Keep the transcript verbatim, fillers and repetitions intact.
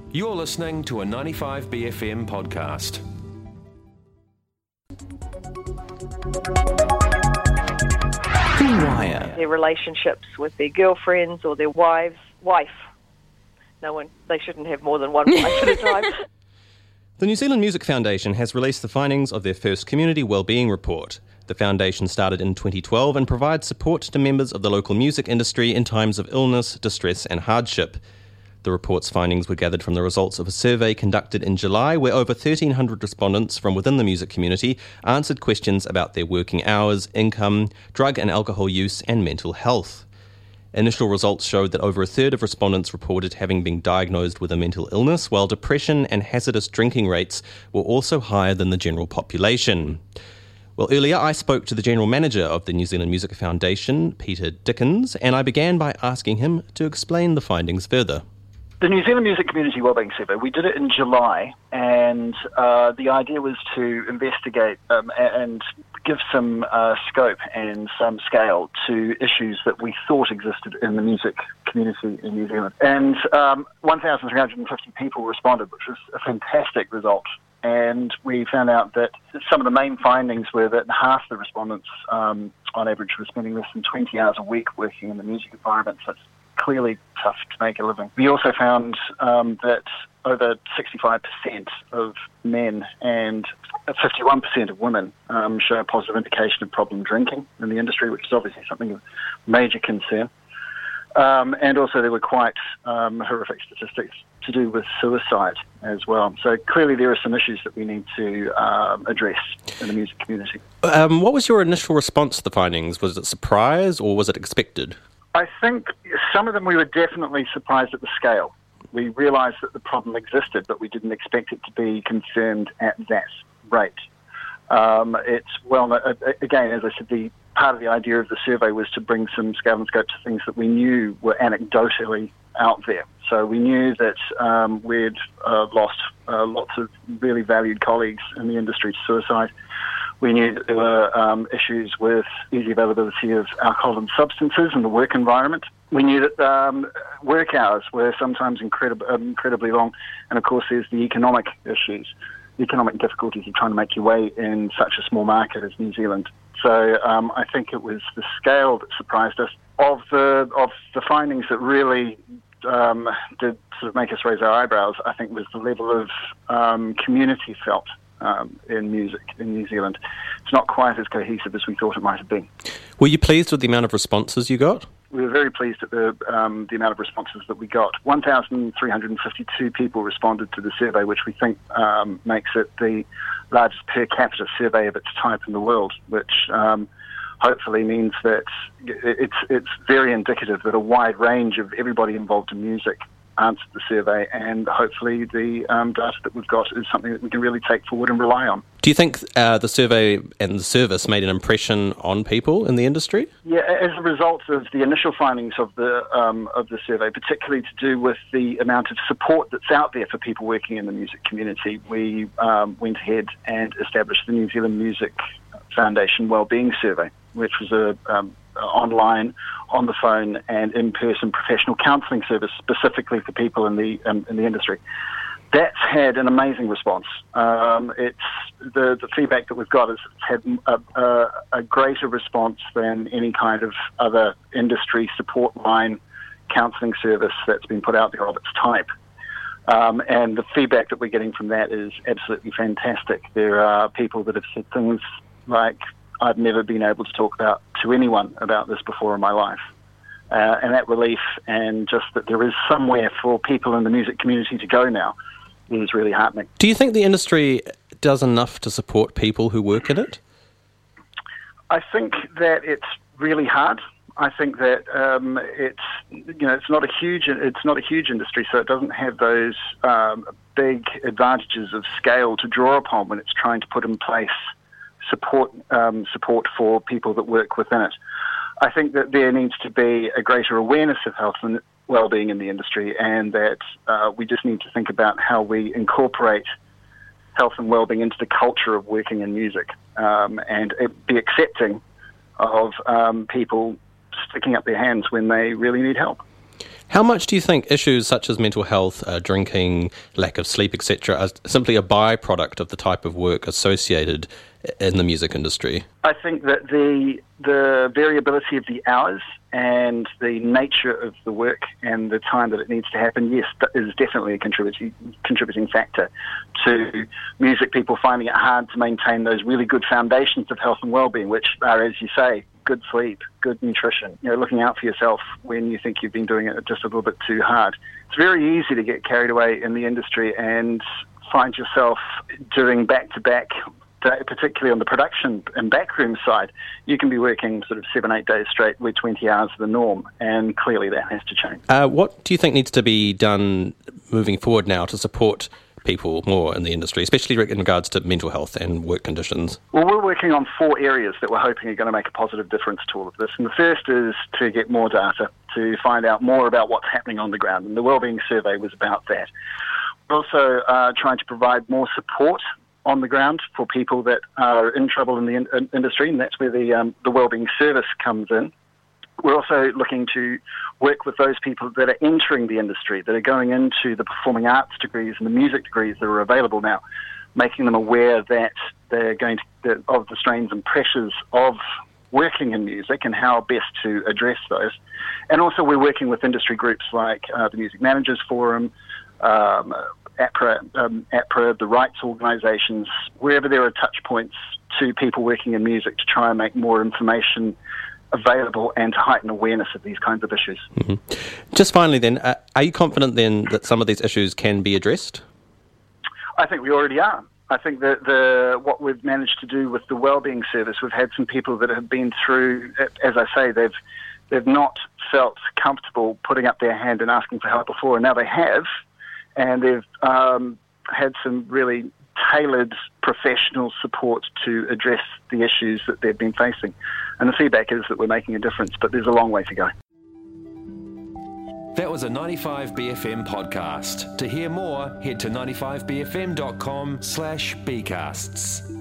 You're listening to a ninety-five B F M podcast. The Wire. Their relationships with their girlfriends or their wives, wife. No one, they shouldn't have more than one wife at a time. The New Zealand Music Foundation has released the findings of their first Community Wellbeing Report. The foundation started in twenty twelve and provides support to members of the local music industry in times of illness, distress and hardship. The report's findings were gathered from the results of a survey conducted in July where over thirteen hundred respondents from within the music community answered questions about their working hours, income, drug and alcohol use and mental health. Initial results showed that over a third of respondents reported having been diagnosed with a mental illness, while depression and hazardous drinking rates were also higher than the general population. Well, earlier I spoke to the General Manager of the New Zealand Music Foundation, Peter Dickens, and I began by asking him to explain the findings further. The New Zealand Music Community Wellbeing Survey, we did it in July, and uh, the idea was to investigate um, and give some uh, scope and some scale to issues that we thought existed in the music community in New Zealand. And um, one thousand three hundred fifty people responded, which was a fantastic result. And we found out that some of the main findings were that half the respondents, um, on average, were spending less than twenty hours a week working in the music environment, so it's clearly tough to make a living. We also found um, that over sixty-five percent of men and fifty-one percent of women um, show a positive indication of problem drinking in the industry, which is obviously something of major concern. Um, and also there were quite um, horrific statistics to do with suicide as well. So clearly there are some issues that we need to um, address in the music community. Um, what was your initial response to the findings? Was it surprise or was it expected? I think some of them we were definitely surprised at the scale. We realised that the problem existed, but we didn't expect it to be confirmed at that rate. Um, it's well, again, as I said, the part of the idea of the survey was to bring some scale and scope to things that we knew were anecdotally out there. So we knew that um, we'd uh, lost uh, lots of really valued colleagues in the industry to suicide. We knew that there were um, issues with easy availability of alcohol and substances in the work environment. We knew that um, work hours were sometimes incredib- incredibly long. And of course, there's the economic issues, the economic difficulties of trying to make your way in such a small market as New Zealand. So um, I think it was the scale that surprised us. Of the, of the findings that really um, did sort of make us raise our eyebrows, I think was the level of um, community felt Um, in music in New Zealand. It's not quite as cohesive as we thought it might have been. Were you pleased with the amount of responses you got? We were very pleased at the um, the amount of responses that we got. one thousand three hundred fifty-two people responded to the survey, which we think um, makes it the largest per capita survey of its type in the world, which um, hopefully means that it's it's very indicative that a wide range of everybody involved in music answered the survey, and hopefully the um, data that we've got is something that we can really take forward and rely on. Do you think uh, the survey and the service made an impression on people in the industry? Yeah, as a result of the initial findings of the um, of the survey, particularly to do with the amount of support that's out there for people working in the music community, we um, went ahead and established the New Zealand Music Foundation Wellbeing Survey, which was a um, online, on the phone, and in-person professional counselling service specifically for people in the um, in the industry. That's had an amazing response. Um, it's the the feedback that we've got is it's had a, a, a greater response than any kind of other industry support line counselling service that's been put out there of its type. Um, and the feedback that we're getting from that is absolutely fantastic. There are people that have said things like, I've never been able to talk about to anyone about this before in my life. Uh, and that relief and just that there is somewhere for people in the music community to go now is really heartening. Do you think the industry does enough to support people who work in it? I think that it's really hard. I think that um, it's you know it's not a huge it's not a huge industry, so it doesn't have those um, big advantages of scale to draw upon when it's trying to put in place support um, support for people that work within it. I think that there needs to be a greater awareness of health and well-being in the industry, and that uh, we just need to think about how we incorporate health and well-being into the culture of working in music, um, and it, be accepting of um, people sticking up their hands when they really need help. How much do you think issues such as mental health, uh, drinking, lack of sleep, et cetera, are simply a byproduct of the type of work associated in the music industry? I think that the the variability of the hours and the nature of the work and the time that it needs to happen, yes, that is definitely a contributing contributing factor to music people finding it hard to maintain those really good foundations of health and well-being, which are, as you say, good sleep, good nutrition, you know, looking out for yourself when you think you've been doing it just a little bit too hard. It's very easy to get carried away in the industry and find yourself doing back-to-back, particularly on the production and backroom side. You can be working sort of seven, eight days straight where twenty hours is the norm, and clearly that has to change. Uh, what do you think needs to be done moving forward now to support people more in the industry, especially in regards to mental health and work conditions? Well, we're working on four areas that we're hoping are going to make a positive difference to all of this. And the first is to get more data, to find out more about what's happening on the ground. And the Wellbeing Survey was about that. We're also uh, trying to provide more support on the ground for people that are in trouble in the in- in industry, and that's where the, um, the Wellbeing Service comes in. We're also looking to work with those people that are entering the industry, that are going into the performing arts degrees and the music degrees that are available now, making them aware that they're going to, that, of the strains and pressures of working in music and how best to address those. And also we're working with industry groups like uh, the Music Managers Forum, um, APRA, um, APRA, the rights organisations, wherever there are touch points to people working in music to try and make more information available and to heighten awareness of these kinds of issues. Mm-hmm. Just finally then, uh, are you confident then that some of these issues can be addressed? I think we already are. I think that the what we've managed to do with the Wellbeing Service, we've had some people that have been through, as I say, they've they've not felt comfortable putting up their hand and asking for help before, and now they have, and they've um, had some really tailored professional support to address the issues that they've been facing. And the feedback is that we're making a difference, but there's a long way to go. That was a ninety-five B F M podcast. To hear more, head to ninety-five b f m dot com slash bcasts.